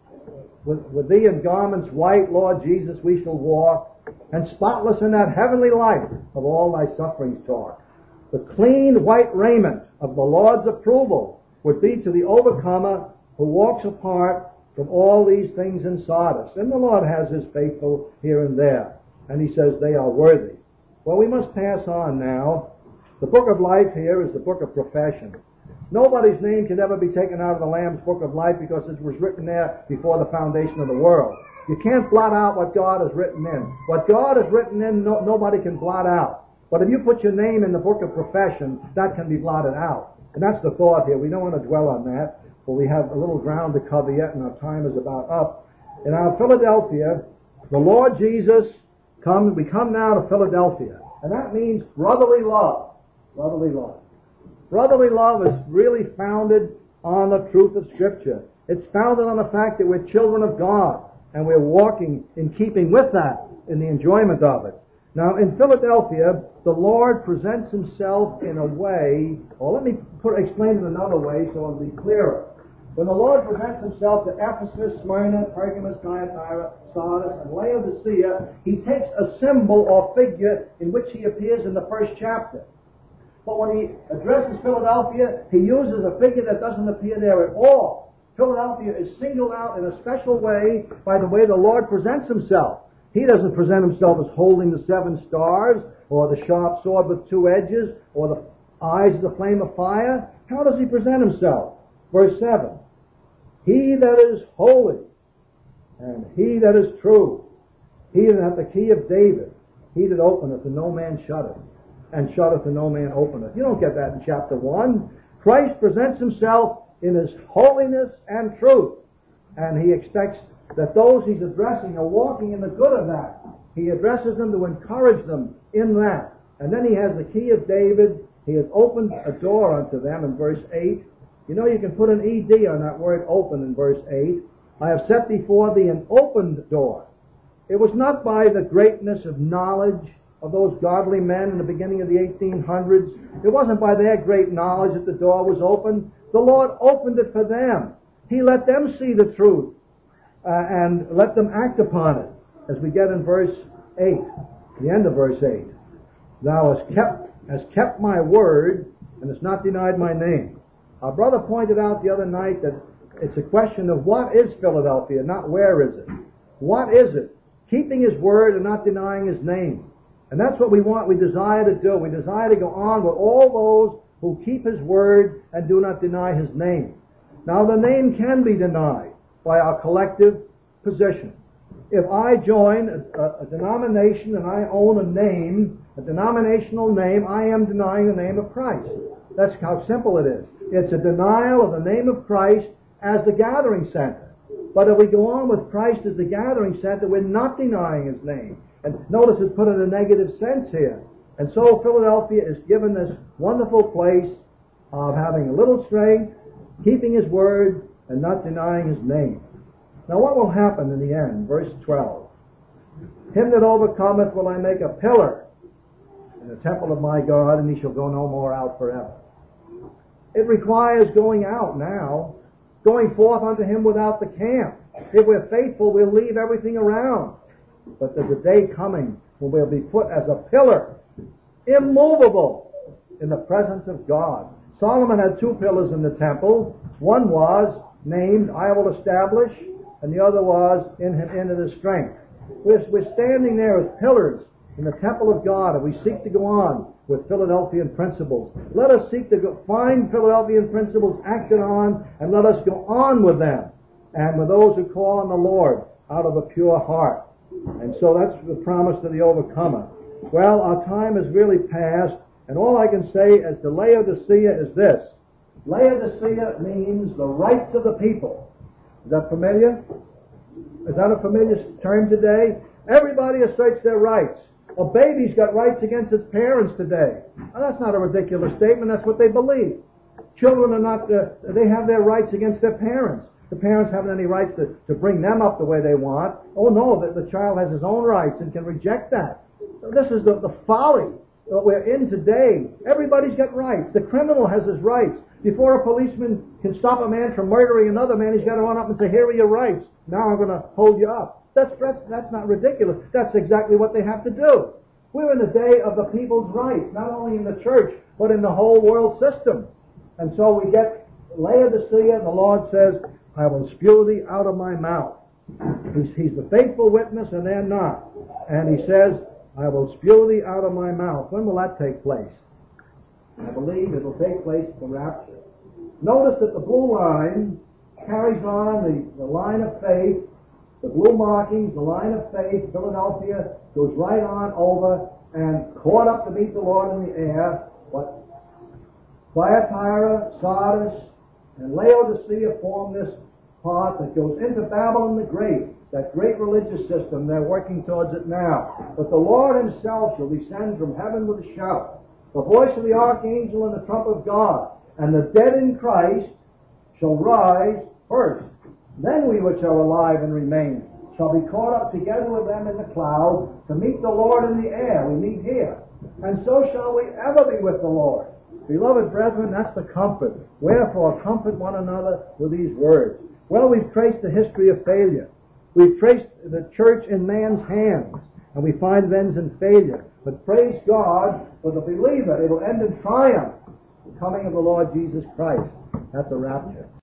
with thee in garments white, Lord Jesus, we shall walk, and spotless in that heavenly light of all thy sufferings taught. The clean white raiment of the Lord's approval would be to the overcomer who walks apart from all these things in sawdust. And the Lord has his faithful here and there, and he says they are worthy. Well, we must pass on now. The book of life here is the book of profession. Nobody's name can ever be taken out of the Lamb's book of life because it was written there before the foundation of the world. You can't blot out what God has written in. What God has written in, nobody can blot out. But if you put your name in the book of profession, that can be blotted out. And that's the thought here. We don't want to dwell on that, but we have a little ground to cover yet, and our time is about up. In our Philadelphia, the Lord Jesus comes. We come now to Philadelphia, and that means brotherly love. Brotherly love. Brotherly love is really founded on the truth of Scripture. It's founded on the fact that we're children of God, and we're walking in keeping with that, in the enjoyment of it. Now, in Philadelphia, the Lord presents himself in a way, or let me explain it another way so it'll be clearer. When the Lord presents himself to Ephesus, Smyrna, Pergamos, Thyatira, Sardis, and Laodicea, he takes a symbol or figure in which he appears in the first chapter. But when he addresses Philadelphia, he uses a figure that doesn't appear there at all. Philadelphia is singled out in a special way by the way the Lord presents himself. He doesn't present himself as holding the 7 stars, or the sharp sword with 2 edges, or the eyes of the flame of fire. How does he present himself? Verse 7. He that is holy, and he that is true, he that hath the key of David, he that openeth and no man shutteth, and shutteth and no man openeth. You don't get that in chapter 1. Christ presents himself in his holiness and truth, and he expects that those he's addressing are walking in the good of that. He addresses them to encourage them in that. And then he has the key of David. He has opened a door unto them in verse 8. You know, you can put an ED on that word open in verse 8. I have set before thee an opened door. It was not by the greatness of knowledge of those godly men in the beginning of the 1800s. It wasn't by their great knowledge that the door was opened. The Lord opened it for them. He let them see the truth and let them act upon it. As we get in verse 8, the end of verse 8. Thou hast kept my word and hast not denied my name. Our brother pointed out the other night that it's a question of what is Philadelphia, not where is it. What is it? Keeping his word and not denying his name. And that's what we want, we desire to do. We desire to go on with all those who keep his word and do not deny his name. Now the name can be denied by our collective position. If I join a denomination and I own a name, a denominational name, I am denying the name of Christ. That's how simple it is. It's a denial of the name of Christ as the gathering center. But if we go on with Christ as the gathering center, we're not denying his name. And notice it's put in a negative sense here. And so Philadelphia is given this wonderful place of having a little strength, keeping his word, and not denying his name. Now what will happen in the end? Verse 12. Him that overcometh will I make a pillar in the temple of my God, and he shall go no more out forever. It requires going out now, going forth unto him without the camp. If we're faithful, we'll leave everything around. But there's a day coming when we'll be put as a pillar, immovable, in the presence of God. Solomon had 2 pillars in the temple. One was named, I will establish, and the other was, in him it is strength. We're standing there as pillars in the temple of God, and we seek to go on with Philadelphian principles. Let us seek to find Philadelphian principles acted on, and let us go on with them, and with those who call on the Lord out of a pure heart. And so that's the promise to the overcomer. Well, our time is really past, and all I can say as to Laodicea is this. Laodicea means the rights of the people. Is that familiar? Is that a familiar term today? Everybody asserts their rights. A baby's got rights against its parents today. Now, that's not a ridiculous statement. That's what they believe. Children are not, they have their rights against their parents. The parents haven't any rights to bring them up the way they want. Oh no, the child has his own rights and can reject that. This is the folly that we're in today. Everybody's got rights. The criminal has his rights. Before a policeman can stop a man from murdering another man, he's got to run up and say, here are your rights. Now I'm going to hold you up. That's not ridiculous. That's exactly what they have to do. We're in the day of the people's rights, not only in the church, but in the whole world system. And so we get Laodicea, and the Lord says, I will spew thee out of my mouth. He's the faithful witness, and they're not. And he says, I will spew thee out of my mouth. When will that take place? I believe it will take place at the rapture. Notice that the blue line carries on the line of faith, the blue markings, the line of faith. Philadelphia goes right on over and caught up to meet the Lord in the air. But Thyatira, Sardis, and Laodicea form this part that goes into Babylon the Great, that great religious system. They're working towards it now. But the Lord himself shall descend from heaven with a shout, the voice of the archangel and the trump of God, and the dead in Christ shall rise first. Then we which are alive and remain shall be caught up together with them in the clouds to meet the Lord in the air. We meet here. And so shall we ever be with the Lord. Beloved brethren, that's the comfort. Wherefore, comfort one another with these words. Well, we've traced the history of failure. We've traced the church in man's hands, and we find it ends in failure. But praise God, for the believer, it will end in triumph, the coming of the Lord Jesus Christ at the rapture.